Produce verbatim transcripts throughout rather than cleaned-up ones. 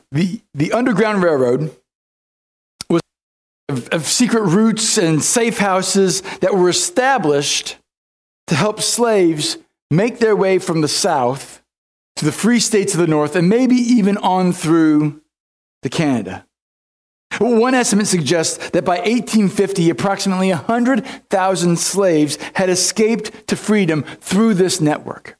The, the Underground Railroad was of, of secret routes and safe houses that were established to help slaves make their way from the South to the free states of the North and maybe even on through to Canada. One estimate suggests that by eighteen fifty, approximately one hundred thousand slaves had escaped to freedom through this network.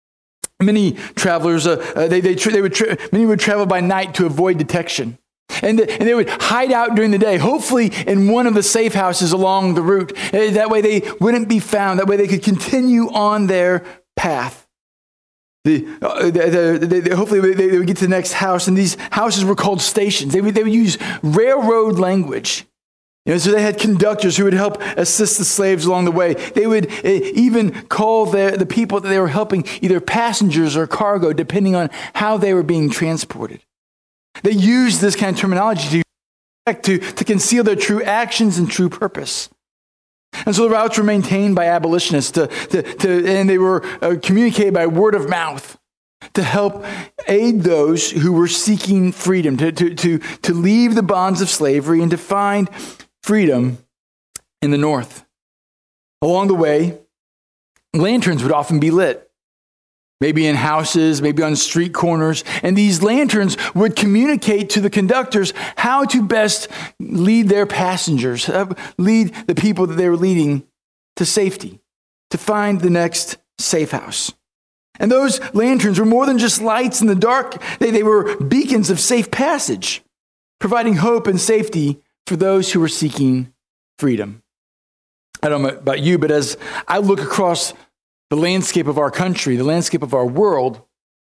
Many travelers, uh, uh, they, they, tra- they would tra- many would travel by night to avoid detection. And, the, and they would hide out during the day, hopefully in one of the safe houses along the route. Uh, that way they wouldn't be found. That way they could continue on their path. The, uh, the, the, the, hopefully they, they would get to the next house, and these houses were called stations. They would, they would use railroad language. You know, so they had conductors who would help assist the slaves along the way. They would uh, even call the, the people that they were helping either passengers or cargo, depending on how they were being transported. They used this kind of terminology to, to, to conceal their true actions and true purpose. And so the routes were maintained by abolitionists, to, to, to, and they were uh, communicated by word of mouth to help aid those who were seeking freedom, to, to, to, to leave the bonds of slavery and to find freedom in the North. Along the way, lanterns would often be lit, maybe in houses, maybe on street corners, and these lanterns would communicate to the conductors how to best lead their passengers, uh, lead the people that they were leading to safety, to find the next safe house. And those lanterns were more than just lights in the dark. They, they were beacons of safe passage, providing hope and safety for those who were seeking freedom. I don't know about you, but as I look across the landscape of our country, the landscape of our world,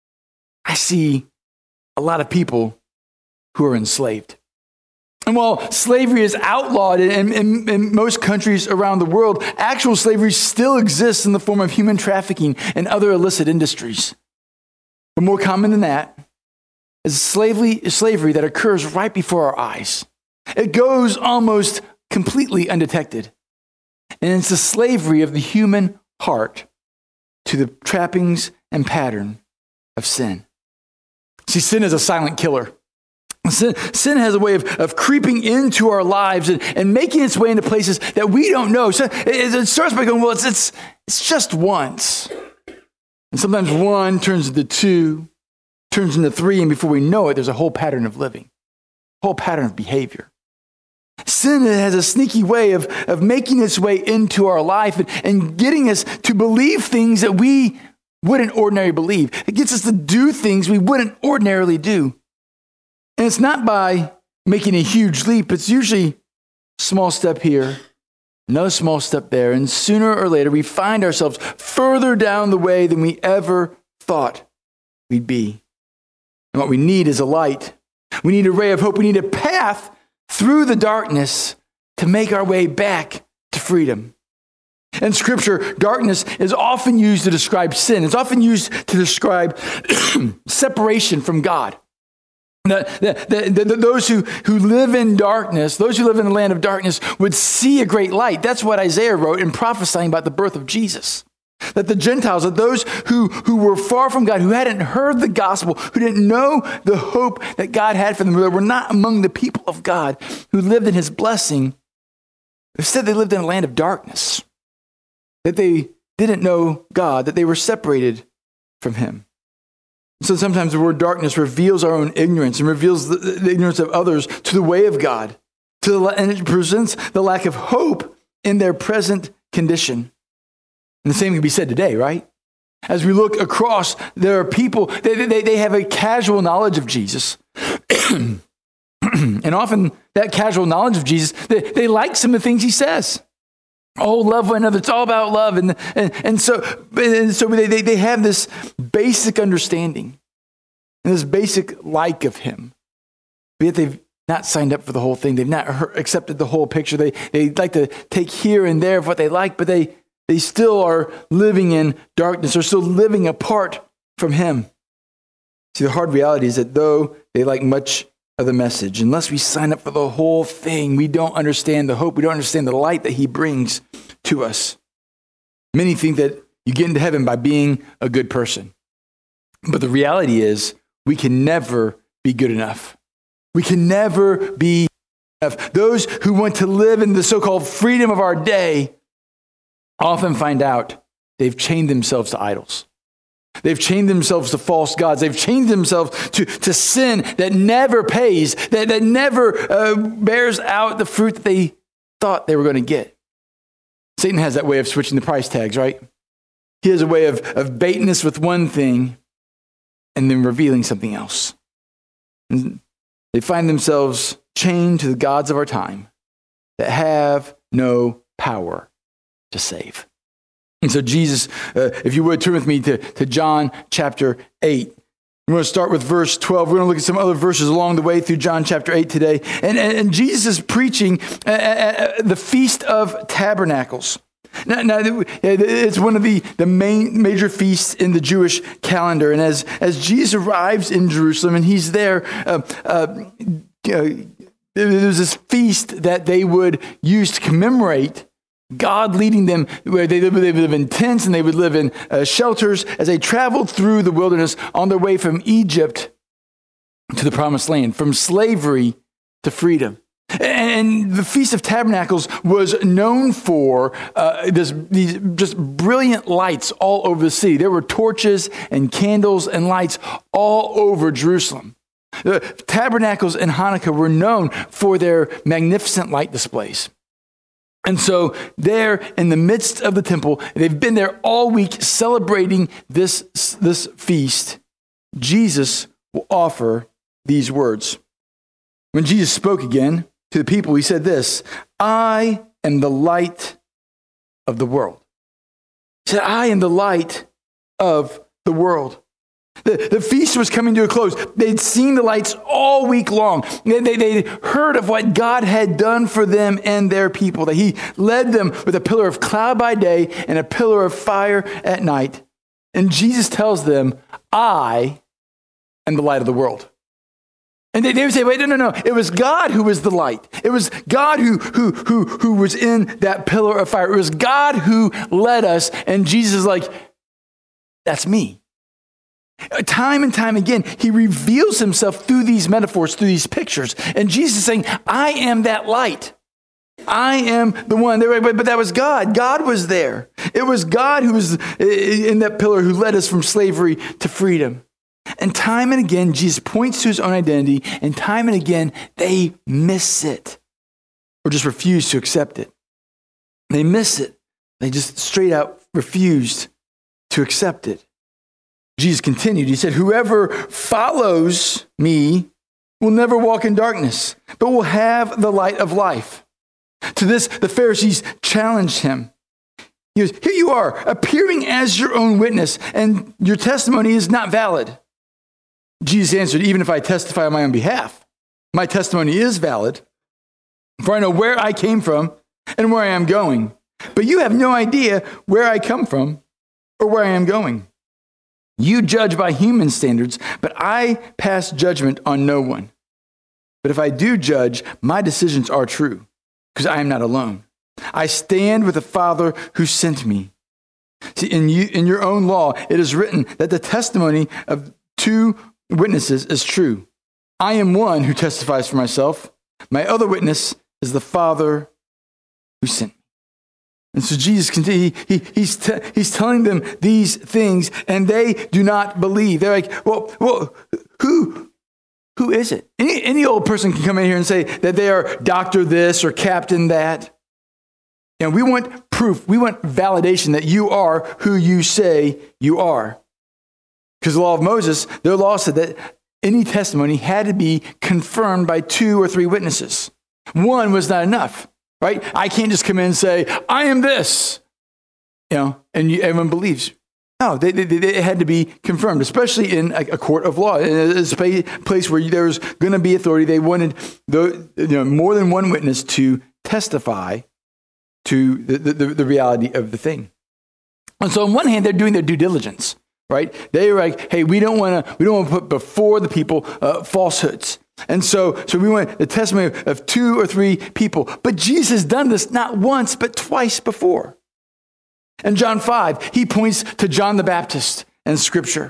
I see a lot of people who are enslaved. And while slavery is outlawed in, in, in most countries around the world, actual slavery still exists in the form of human trafficking and other illicit industries. But more common than that is slavery, slavery that occurs right before our eyes. It goes almost completely undetected. And it's the slavery of the human heart to the trappings and pattern of sin. See, sin is a silent killer. Sin, sin has a way of, of creeping into our lives and, and making its way into places that we don't know. So it, it starts by going, well, it's, it's, it's just once. And sometimes one turns into two, turns into three, and before we know it, there's a whole pattern of living, a whole pattern of behavior. Sin has a sneaky way of, of making its way into our life and, and getting us to believe things that we wouldn't ordinarily believe. It gets us to do things we wouldn't ordinarily do. And it's not by making a huge leap. It's usually a small step here, another small step there, and sooner or later we find ourselves further down the way than we ever thought we'd be. And what we need is a light. We need a ray of hope. We need a path through the darkness to make our way back to freedom. In Scripture, darkness is often used to describe sin. It's often used to describe separation from God. The, the, the, the, those who, who live in darkness, those who live in the land of darkness would see a great light. That's what Isaiah wrote in prophesying about the birth of Jesus. That the Gentiles, that those who, who were far from God, who hadn't heard the gospel, who didn't know the hope that God had for them, who were not among the people of God, who lived in his blessing, instead they lived in a land of darkness. That they didn't know God, that they were separated from him. So sometimes the word darkness reveals our own ignorance and reveals the, the ignorance of others to the way of God, to the, and it presents the lack of hope in their present condition. And the same can be said today, right? As we look across, there are people, they, they, they have a casual knowledge of Jesus. And often that casual knowledge of Jesus, they, they like some of the things he says. Oh, love one another. It's all about love. And, and, and so, and so they, they, they have this basic understanding and this basic like of him. But yet they've not signed up for the whole thing. They've not heard, accepted the whole picture. They, they like to take here and there of what they like, but they They still are living in darkness. They're still living apart from him. See, the hard reality is that though they like much of the message, unless we sign up for the whole thing, we don't understand the hope. We don't understand the light that he brings to us. Many think that you get into heaven by being a good person. But the reality is we can never be good enough. We can never be enough. Those who want to live in the so-called freedom of our day often find out they've chained themselves to idols. They've chained themselves to false gods. They've chained themselves to, to sin that never pays, that, that never uh, bears out the fruit that they thought they were going to get. Satan has that way of switching the price tags, right? He has a way of, of baiting us with one thing and then revealing something else. And they find themselves chained to the gods of our time that have no power to save. And so Jesus, uh, if you would, turn with me to, to John chapter eight. We're going to start with verse twelve. We're going to look at some other verses along the way through John chapter eight today. And, and, and Jesus is preaching at, at the Feast of Tabernacles. Now, now, it's one of the, the main major feasts in the Jewish calendar. And as, as Jesus arrives in Jerusalem and he's there, uh, uh, uh, there's this feast that they would use to commemorate God leading them where they live, they would live in tents and they would live in uh, shelters as they traveled through the wilderness on their way from Egypt to the promised land, from slavery to freedom. And the Feast of Tabernacles was known for uh, this, these just brilliant lights all over the city. There were torches and candles and lights all over Jerusalem. The Tabernacles and Hanukkah were known for their magnificent light displays. And so there in the midst of the temple, they've been there all week celebrating this, this feast. Jesus will offer these words. When Jesus spoke again to the people, he said this, I am the light of the world. He said, I am the light of the world. The, the feast was coming to a close. They'd seen the lights all week long. They, they, they'd heard of what God had done for them and their people, that he led them with a pillar of cloud by day and a pillar of fire at night. And Jesus tells them, I am the light of the world. And they, they would say, wait, no, no, no. It was God who was the light. It was God who, who, who, who was in that pillar of fire. It was God who led us. And Jesus is like, that's me. Time and time again, he reveals himself through these metaphors, through these pictures. And Jesus is saying, I am that light. I am the one. But that was God. God was there. It was God who was in that pillar who led us from slavery to freedom. And time and again, Jesus points to his own identity. And time and again, they miss it or just refuse to accept it. They miss it. They just straight out refused to accept it. Jesus continued. He said, whoever follows me will never walk in darkness, but will have the light of life. To this, the Pharisees challenged him. He goes, here you are, appearing as your own witness, and your testimony is not valid. Jesus answered, even if I testify on my own behalf, my testimony is valid, for I know where I came from and where I am going. But you have no idea where I come from or where I am going. You judge by human standards, but I pass judgment on no one. But if I do judge, my decisions are true, because I am not alone. I stand with the Father who sent me. See, in, you, in your own law, it is written that the testimony of two witnesses is true. I am one who testifies for myself. My other witness is the Father who sent me. And so Jesus continues, he, he, he's, te- he's telling them these things, and they do not believe. They're like, well, well, who, who is it? Any, any old person can come in here and say that they are doctor this or captain that. And we want proof. We want validation that you are who you say you are. Because the law of Moses, their law said that any testimony had to be confirmed by two or three witnesses. One was not enough. Right? I can't just come in and say, I am this, you know, and you, everyone believes. No, they, they, they had to be confirmed, especially in a, a court of law. In a place where there was going to be authority, they wanted the, you know, more than one witness to testify to the, the, the reality of the thing. And so on one hand, they're doing their due diligence, right? They're like, hey, we don't want to we don't want to put before the people uh, falsehoods. And so, so we want the testimony of two or three people. But Jesus has done this not once, but twice before. In John five, he points to John the Baptist in Scripture.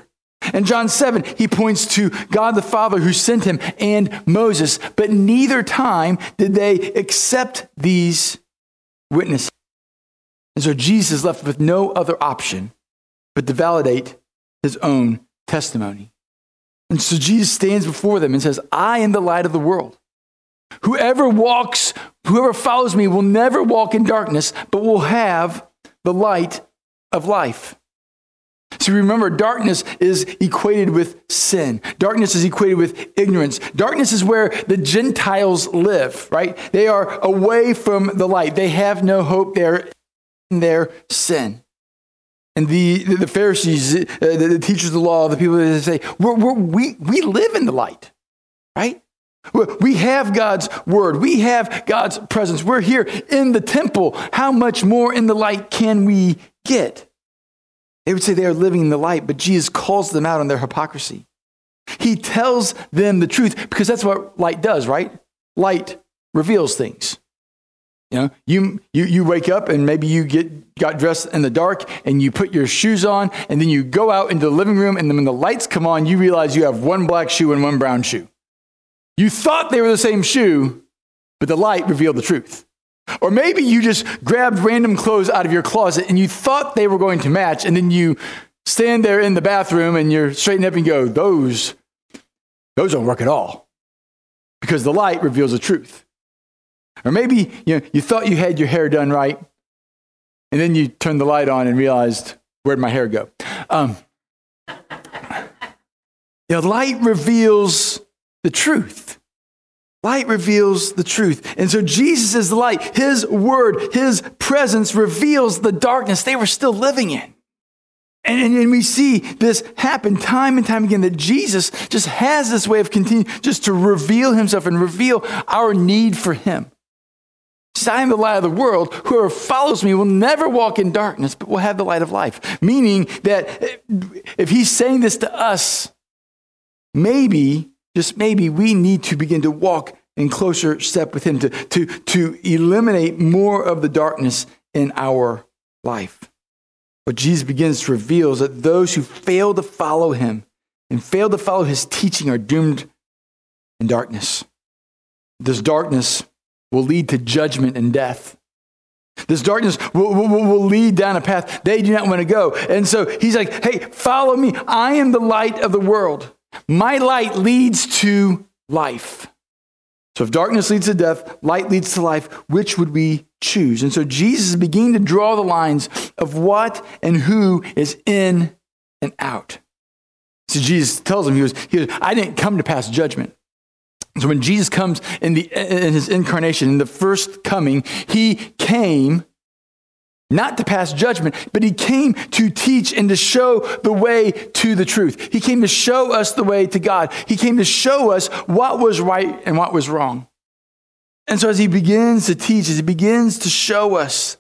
In John seven, he points to God the Father who sent him and Moses, but neither time did they accept these witnesses. And so Jesus is left with no other option but to validate his own testimony. And so Jesus stands before them and says, I am the light of the world. Whoever walks, whoever follows me will never walk in darkness, but will have the light of life. So remember, darkness is equated with sin. Darkness is equated with ignorance. Darkness is where the Gentiles live, right? They are away from the light. They have no hope. They're in their sin. And the, the Pharisees, uh, the, the teachers of the law, the people that say, we're, we're, we, we live in the light, right? We have God's word. We have God's presence. We're here in the temple. How much more in the light can we get? They would say they are living in the light, but Jesus calls them out on their hypocrisy. He tells them the truth because that's what light does, right? Light reveals things. You know, you, you, you wake up and maybe you get got dressed in the dark and you put your shoes on and then you go out into the living room and then when the lights come on, you realize you have one black shoe and one brown shoe. You thought they were the same shoe, but the light revealed the truth. Or maybe you just grabbed random clothes out of your closet and you thought they were going to match, and then you stand there in the bathroom and you're straightening up and go, those, those don't work at all. Because the light reveals the truth. Or maybe you know, you thought you had your hair done right, and then you turned the light on and realized, where'd my hair go? Um, you know, light reveals the truth. Light reveals the truth. And so Jesus is the light. His word, his presence reveals the darkness they were still living in. And, and we see this happen time and time again, that Jesus just has this way of continuing just to reveal himself and reveal our need for him. I am the light of the world. Whoever follows me will never walk in darkness, but will have the light of life. Meaning that if he's saying this to us, maybe just maybe we need to begin to walk in closer step with him to, to, to eliminate more of the darkness in our life. What Jesus begins to reveal is that those who fail to follow him and fail to follow his teaching are doomed in darkness. This darkness will lead to judgment and death. This darkness will, will, will lead down a path they do not want to go. And so he's like, hey, follow me. I am the light of the world. My light leads to life. So if darkness leads to death, light leads to life, which would we choose? And so Jesus is beginning to draw the lines of what and who is in and out. So Jesus tells him, he was, he was, I didn't come to pass judgment. So when Jesus comes in, the, in his incarnation, in the first coming, he came not to pass judgment, but he came to teach and to show the way to the truth. He came to show us the way to God. He came to show us what was right and what was wrong. And so as he begins to teach, as he begins to show us,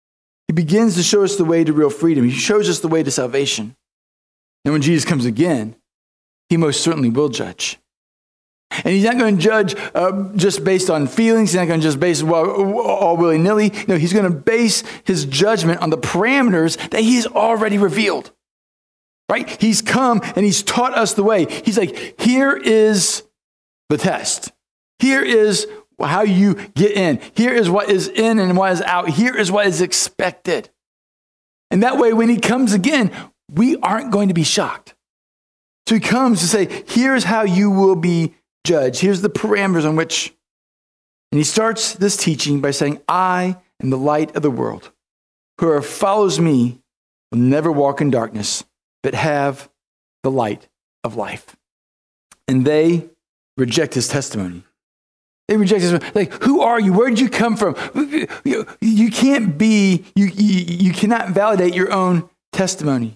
he begins to show us the way to real freedom. He shows us the way to salvation. And when Jesus comes again, he most certainly will judge. And he's not going to judge uh, just based on feelings. He's not going to just base well, all willy-nilly. No, he's going to base his judgment on the parameters that he's already revealed. Right? He's come and he's taught us the way. He's like, here is the test. Here is how you get in. Here is what is in and what is out. Here is what is expected. And that way, when he comes again, we aren't going to be shocked. So he comes to say, here's how you will be judge. Here's the parameters on which, and he starts this teaching by saying, I am the light of the world. Whoever follows me will never walk in darkness, but have the light of life. And they reject his testimony. They reject his, like, who are you? Where did you come from? You, you can't be, you, you, you cannot validate your own testimony.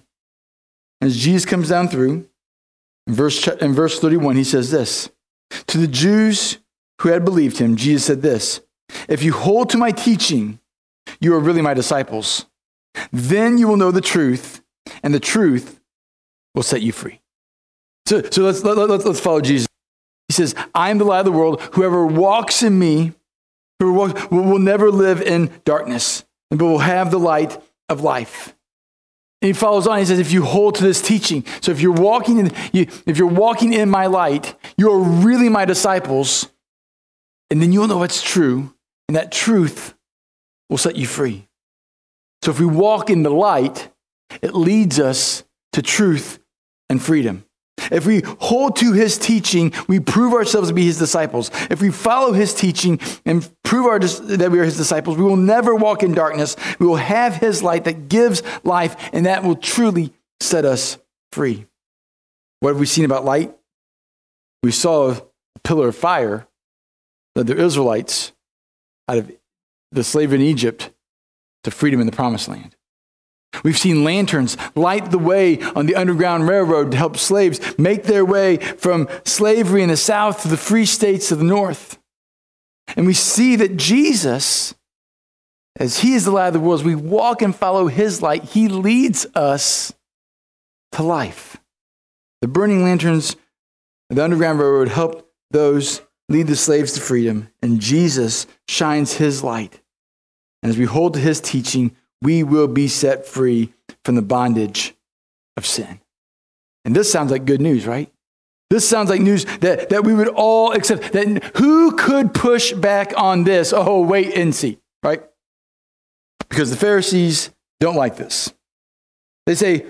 As Jesus comes down through, in verse, in verse thirty-one, he says this, to the Jews who had believed him, Jesus said this, if you hold to my teaching, you are really my disciples. Then you will know the truth, and the truth will set you free. So, so let's, let, let's, let's follow Jesus. He says, I am the light of the world. Whoever walks in me whoever walks, will, will never live in darkness, but will have the light of life. And he follows on. He says, if you hold to this teaching, so if you're walking in, you, if you're walking in my light, you're really my disciples, and then you'll know it's true, and that truth will set you free. So if we walk in the light, it leads us to truth and freedom. If we hold to his teaching, we prove ourselves to be his disciples. If we follow his teaching and prove our, that we are his disciples, we will never walk in darkness. We will have his light that gives life, and that will truly set us free. What have we seen about light? We saw a pillar of fire that the Israelites out of the slavery in Egypt to freedom in the promised land. We've seen lanterns light the way on the Underground Railroad to help slaves make their way from slavery in the South to the free states of the North. And we see that Jesus, as he is the light of the world, as we walk and follow his light, he leads us to life. The burning lanterns of the Underground Railroad helped those lead the slaves to freedom, and Jesus shines his light. And as we hold to his teaching, we will be set free from the bondage of sin. And this sounds like good news, right? This sounds like news that, that we would all accept. That who could push back on this? Oh, wait and see, right? Because the Pharisees don't like this. They say,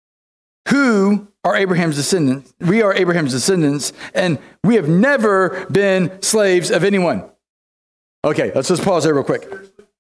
who are Abraham's descendants? We are Abraham's descendants, and we have never been slaves of anyone. Okay, let's just pause there real quick.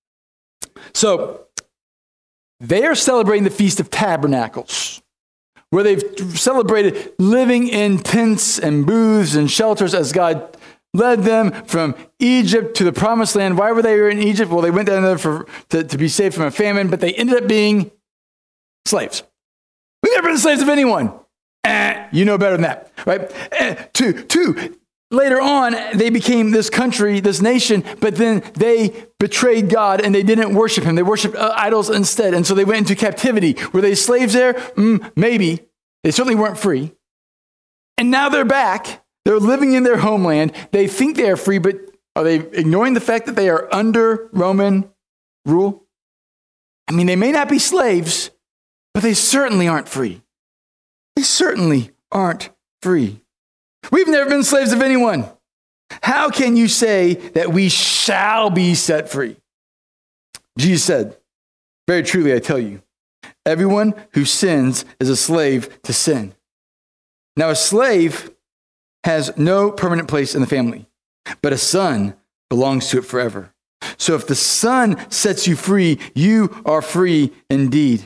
So, they are celebrating the Feast of Tabernacles, where they've celebrated living in tents and booths and shelters as God led them from Egypt to the Promised Land. Why were they in Egypt? Well, they went down there for, to, to be saved from a famine, but they ended up being slaves. We've never been slaves of anyone. Eh, you know better than that, right? Eh, two, two. Later on, they became this country, this nation, but then they betrayed God and they didn't worship him. They worshiped uh, idols instead. And so they went into captivity. Were they slaves there? Mm, maybe. They certainly weren't free. And now they're back. They're living in their homeland. They think they are free, but are they ignoring the fact that they are under Roman rule? I mean, they may not be slaves, but they certainly aren't free. They certainly aren't free. We've never been slaves of anyone. How can you say that we shall be set free? Jesus said, very truly I tell you, everyone who sins is a slave to sin. Now a slave has no permanent place in the family, but a son belongs to it forever. So if the Son sets you free, you are free indeed.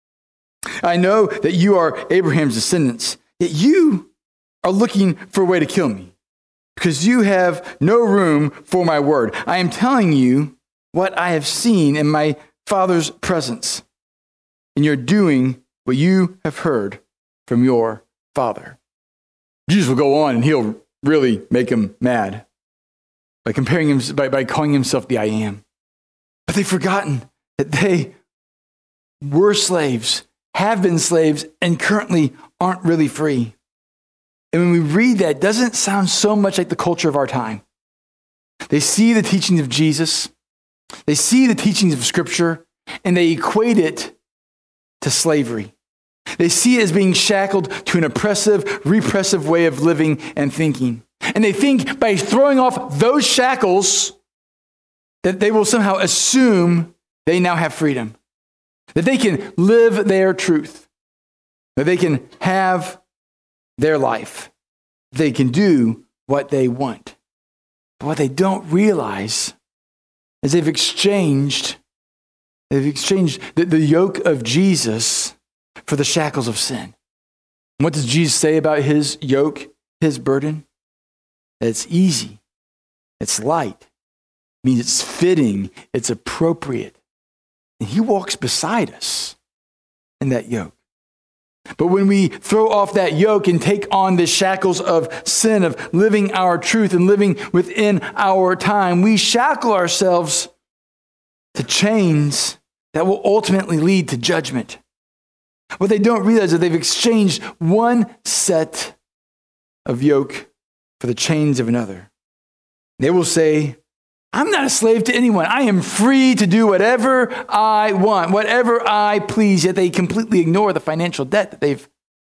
I know that you are Abraham's descendants, yet you are looking for a way to kill me, because you have no room for my word. I am telling you what I have seen in my Father's presence, and you're doing what you have heard from your father. Jesus will go on, and he'll really make him mad by comparing him, by, by calling himself the I Am. But they've forgotten that they were slaves, have been slaves, and currently aren't really free. And when we read that, it doesn't sound so much like the culture of our time. They see the teachings of Jesus, they see the teachings of Scripture, and they equate it to slavery. They see it as being shackled to an oppressive, repressive way of living and thinking. And they think by throwing off those shackles that they will somehow assume they now have freedom, that they can live their truth, that they can have their life, they can do what they want. But what they don't realize is they've exchanged, they've exchanged the, the yoke of Jesus for the shackles of sin. And what does Jesus say about his yoke, his burden? That it's easy, it's light, it means it's fitting, it's appropriate. And he walks beside us in that yoke. But when we throw off that yoke and take on the shackles of sin, of living our truth and living within our time, we shackle ourselves to chains that will ultimately lead to judgment. What they don't realize is that they've exchanged one set of yoke for the chains of another. They will say I'm not a slave to anyone. I am free to do whatever I want, whatever I please, yet they completely ignore the financial debt that they've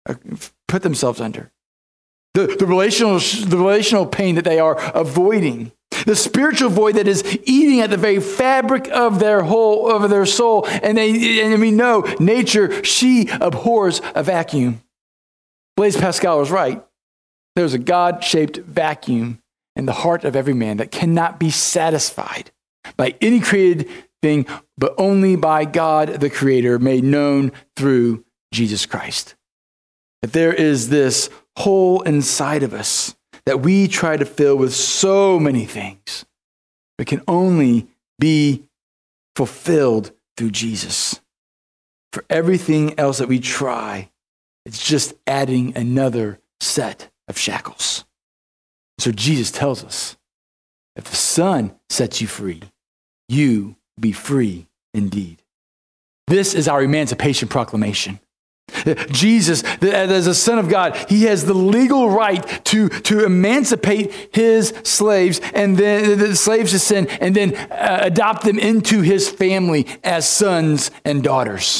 put themselves under. The, the, relational, the relational pain that they are avoiding. The spiritual void that is eating at the very fabric of their whole, of their soul. And, they, and we know nature, she abhors a vacuum. Blaise Pascal was right. There's a God-shaped vacuum in the heart of every man that cannot be satisfied by any created thing, but only by God the Creator, made known through Jesus Christ. That there is this hole inside of us that we try to fill with so many things, but can only be fulfilled through Jesus. For everything else that we try, it's just adding another set of shackles. So Jesus tells us, if the Son sets you free, you be free indeed. This is our emancipation proclamation. Jesus, as a Son of God, he has the legal right to, to emancipate his slaves and then the slaves to sin, and then uh, adopt them into his family as sons and daughters.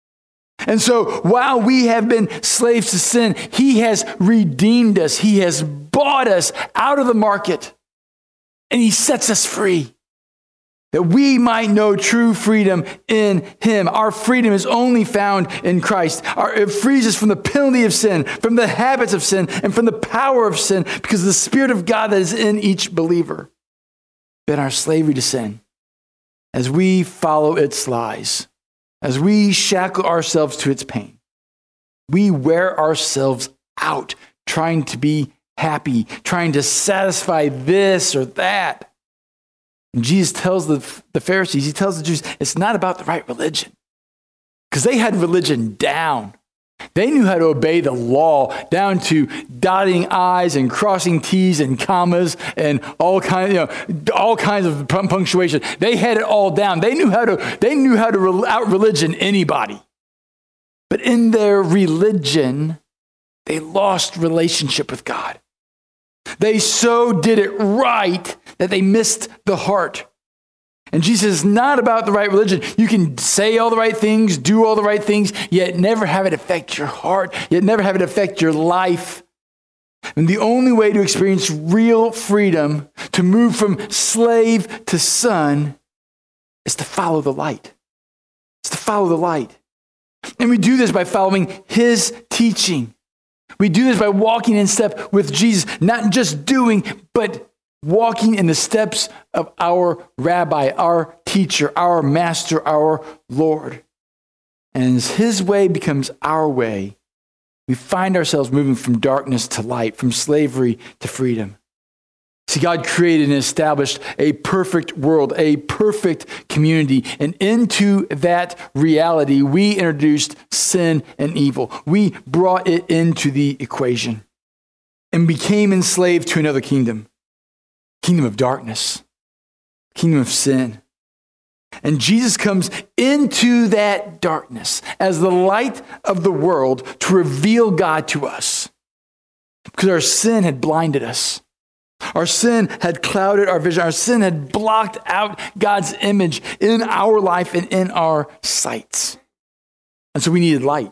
And so while we have been slaves to sin, he has redeemed us. He has bought us out of the market, and he sets us free that we might know true freedom in him. Our freedom is only found in Christ. Our, it frees us from the penalty of sin, from the habits of sin, and from the power of sin, because of the Spirit of God that is in each believer. But our slavery to sin, as we follow its lies, as we shackle ourselves to its pain, we wear ourselves out trying to be happy, trying to satisfy this or that. And Jesus tells the, the Pharisees, he tells the Jews, it's not about the right religion. Because they had religion down. They knew how to obey the law down to dotting I's and crossing T's and commas and all kinds, you know, all kinds of punctuation. They had it all down. They knew how to, they knew how to out religion anybody. But in their religion, they lost relationship with God. They so did it right that they missed the heart. And Jesus is not about the right religion. You can say all the right things, do all the right things, yet never have it affect your heart, yet never have it affect your life. And the only way to experience real freedom, to move from slave to son, is to follow the light. It's to follow the light. And we do this by following his teaching. We do this by walking in step with Jesus, not just doing, but walking in the steps of our rabbi, our teacher, our master, our Lord. And as his way becomes our way, we find ourselves moving from darkness to light, from slavery to freedom. See, God created and established a perfect world, a perfect community. And into that reality, we introduced sin and evil. We brought it into the equation and became enslaved to another kingdom, kingdom of darkness, kingdom of sin. And Jesus comes into that darkness as the light of the world to reveal God to us, because our sin had blinded us. Our sin had clouded our vision. Our sin had blocked out God's image in our life and in our sights. And so we needed light.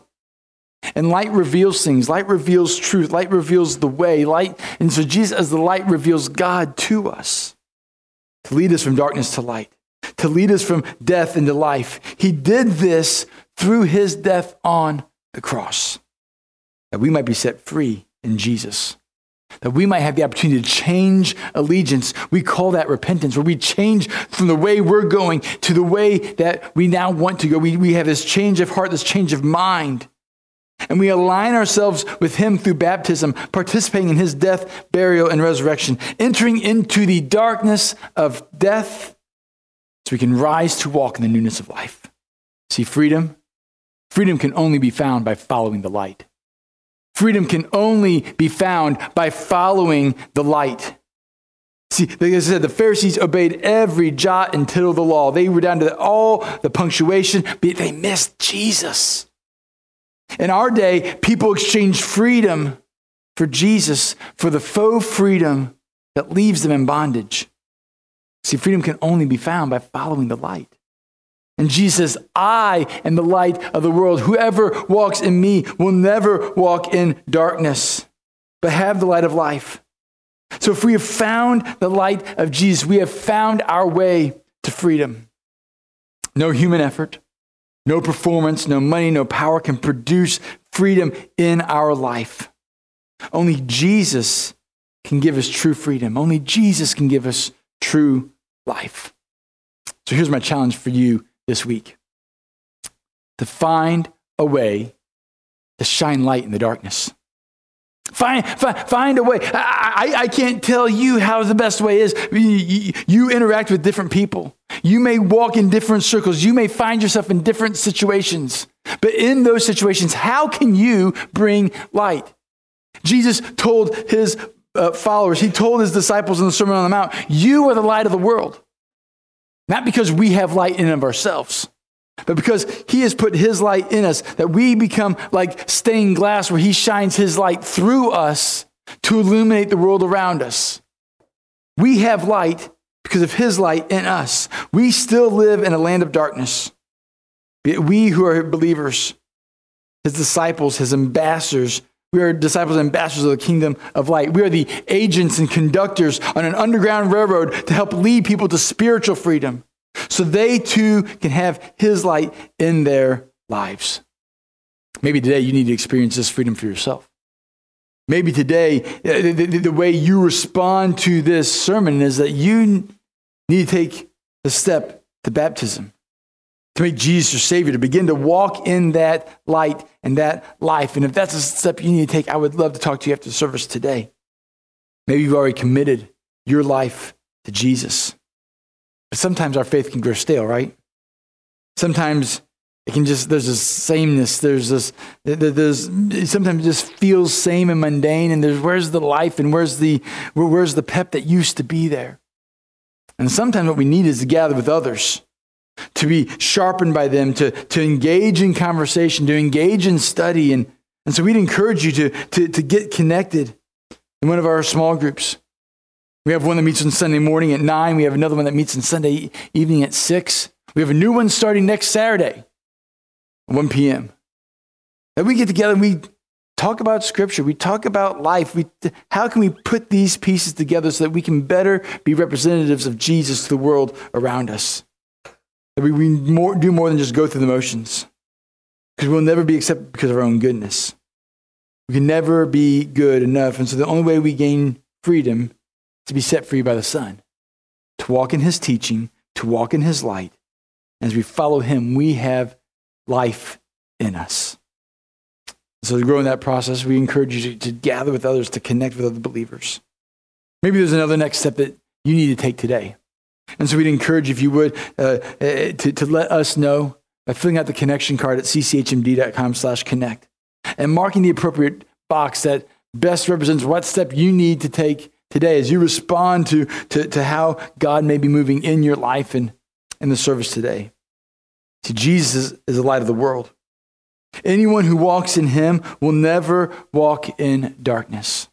And light reveals things. Light reveals truth. Light reveals the way. Light, and so Jesus, as the light, reveals God to us, to lead us from darkness to light, to lead us from death into life. He did this through his death on the cross, that we might be set free in Jesus, that we might have the opportunity to change allegiance. We call that repentance, where we change from the way we're going to the way that we now want to go. We, we have this change of heart, this change of mind. And we align ourselves with him through baptism, participating in his death, burial, and resurrection, entering into the darkness of death so we can rise to walk in the newness of life. See, freedom? Freedom can only be found by following the light. Freedom can only be found by following the light. See, like I said, the Pharisees obeyed every jot and tittle of the law. They were down to all the punctuation, but they missed Jesus. In our day, people exchange freedom for Jesus for the faux freedom that leaves them in bondage. See, freedom can only be found by following the light. And Jesus says, I am the light of the world. Whoever walks in me will never walk in darkness, but have the light of life. So if we have found the light of Jesus, we have found our way to freedom. No human effort, no performance, no money, no power can produce freedom in our life. Only Jesus can give us true freedom. Only Jesus can give us true life. So here's my challenge for you this week: to find a way to shine light in the darkness. Find, find, find a way. I, I, I can't tell you how the best way is. You, you, you interact with different people. You may walk in different circles. You may find yourself in different situations. But in those situations, how can you bring light? Jesus told his uh, followers, he told his disciples in the Sermon on the Mount, you are the light of the world. Not because we have light in and of ourselves, but because he has put his light in us, that we become like stained glass where he shines his light through us to illuminate the world around us. We have light because of his light in us. We still live in a land of darkness. We who are believers, his disciples, his ambassadors, we are disciples and ambassadors of the kingdom of light. We are the agents and conductors on an underground railroad to help lead people to spiritual freedom so they too can have his light in their lives. Maybe today you need to experience this freedom for yourself. Maybe today the, the, the way you respond to this sermon is that you need to take the step to baptism, to make Jesus your Savior, to begin to walk in that light and that life. And if that's a step you need to take, I would love to talk to you after the service today. Maybe you've already committed your life to Jesus. But sometimes our faith can grow stale, right? Sometimes it can just, there's this sameness, there's this, there's, sometimes it just feels same and mundane, and there's, where's the life and where's the, where's the pep that used to be there? And sometimes what we need is to gather with others, to be sharpened by them, to, to engage in conversation, to engage in study. And, and so we'd encourage you to, to, to get connected in one of our small groups. We have one that meets on Sunday morning at nine. We have another one that meets on Sunday evening at six. We have a new one starting next Saturday at one p.m. And we get together and we talk about Scripture. We talk about life. We, how can we put these pieces together so that we can better be representatives of Jesus to the world around us? That we, we more, do more than just go through the motions. Because we'll never be accepted because of our own goodness. We can never be good enough. And so the only way we gain freedom is to be set free by the Son. To walk in his teaching, to walk in his light. As we follow him, we have life in us. So to grow in that process, we encourage you to, to gather with others, to connect with other believers. Maybe there's another next step that you need to take today. And so we'd encourage, if you would, uh, to, to let us know by filling out the connection card at cchmd.com slash connect and marking the appropriate box that best represents what step you need to take today as you respond to, to, to how God may be moving in your life and in the service today. See, Jesus is, is the light of the world. Anyone who walks in him will never walk in darkness.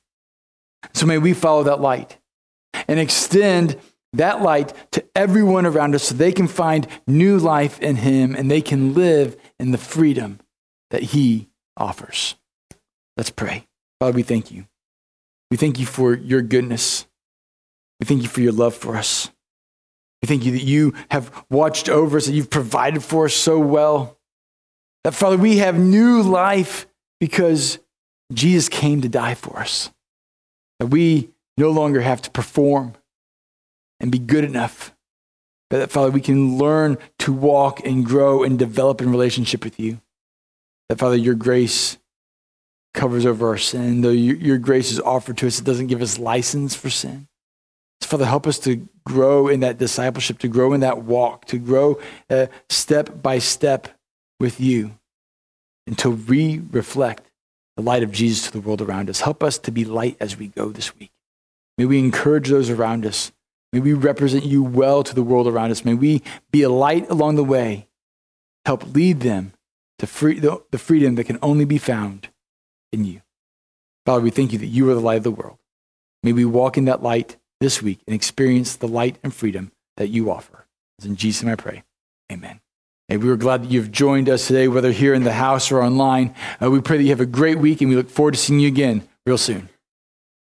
So may we follow that light and extend that light to everyone around us so they can find new life in him and they can live in the freedom that he offers. Let's pray. Father, we thank you. We thank you for your goodness. We thank you for your love for us. We thank you that you have watched over us, that you've provided for us so well. That, Father, we have new life because Jesus came to die for us. That we no longer have to perform and be good enough. But that, Father, we can learn to walk and grow and develop in relationship with you. That, Father, your grace covers over our sin. Though your, your grace is offered to us, it doesn't give us license for sin. So, Father, help us to grow in that discipleship, to grow in that walk, to grow uh, step by step with you until we reflect the light of Jesus to the world around us. Help us to be light as we go this week. May we encourage those around us. May we represent you well to the world around us. May we be a light along the way. Help lead them to free, the, the freedom that can only be found in you. Father, we thank you that you are the light of the world. May we walk in that light this week and experience the light and freedom that you offer. It's in Jesus' name I pray. Amen. And we were glad that you've joined us today, whether here in the house or online. Uh, we pray that you have a great week, and we look forward to seeing you again real soon.